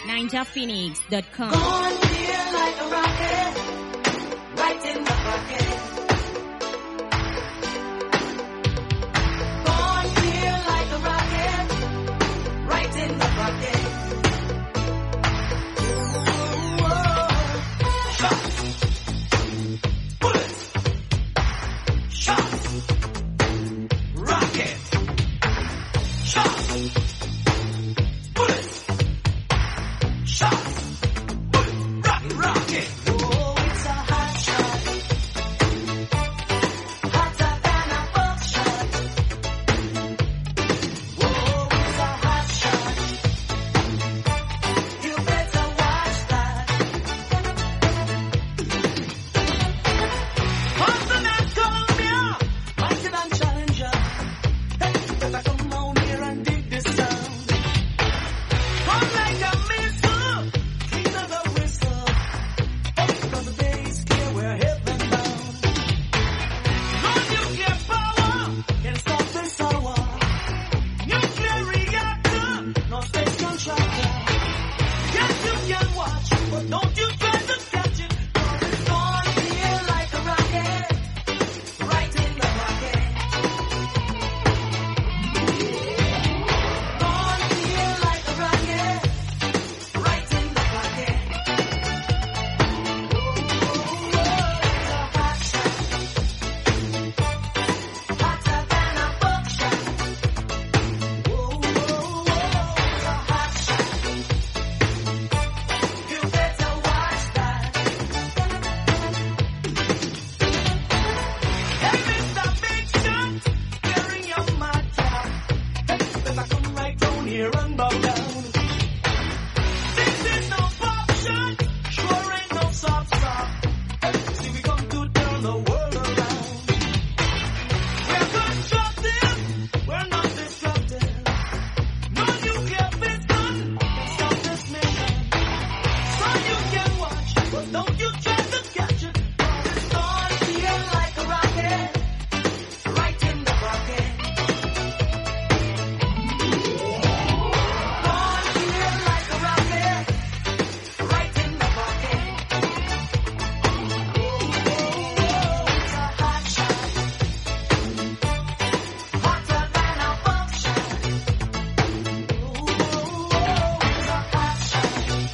NinjaPhoenix.com. Gone feel like a rocket, right in the pocket. Gone feel like a rocket, right in the pocket. Shots, bullets, shots, rocket, shots, bullets, shots. Rocket. Oh, it's a hot shot. Hotter than a buckshot. Oh, it's a hot shot. You better watch that. Boston and Columbia, mighty than Challenger. Hey, better come on here and dig this sound. Come like a missile, clean as a whistle. Because the bass clear, we're heaven bound. No nuclear power can stop this hour. Nuclear reactor, no space contractor. Yes, you can watch, but don't you try to catch it. 'Cause it's gonna feel like a rocket, right in the pocket. Gonna feel like a rocket, right in the pocket. Hotter than a buckshot. Whoa, it's a hot shot. You better watch that. Hey, Mr. Big Shot, carry on my job. Hey, better come right down here and bow down. This is no pop shot, sure ain't no soft stop. Hey, see we come to turn the world around. We're constructive, we're not destructive. No nuclear piston can stop this mission. So you can watch, but don't you try to catch it. 'Cause it's gonna feel like a rocket, right in the pocket. Gonna feel like a rocket, right in the pocket. It's a hot shot, hotter than a buckshot. It's a hot shot.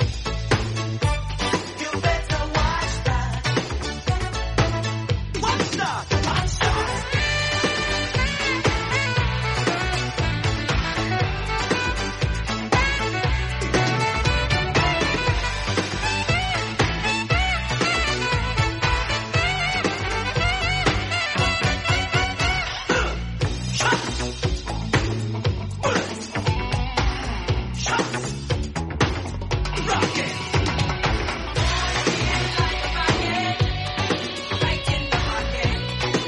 You better watch that. Watch that hot shot. Shots, bullets, shots, rocket. Right in the pocket.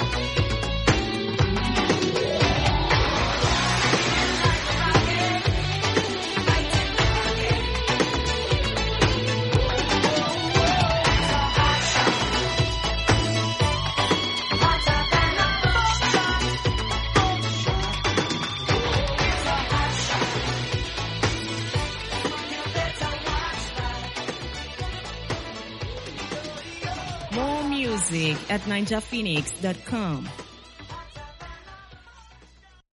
Hotter than a buckshot. You better watch that. More music at NinjaPhoenix.com.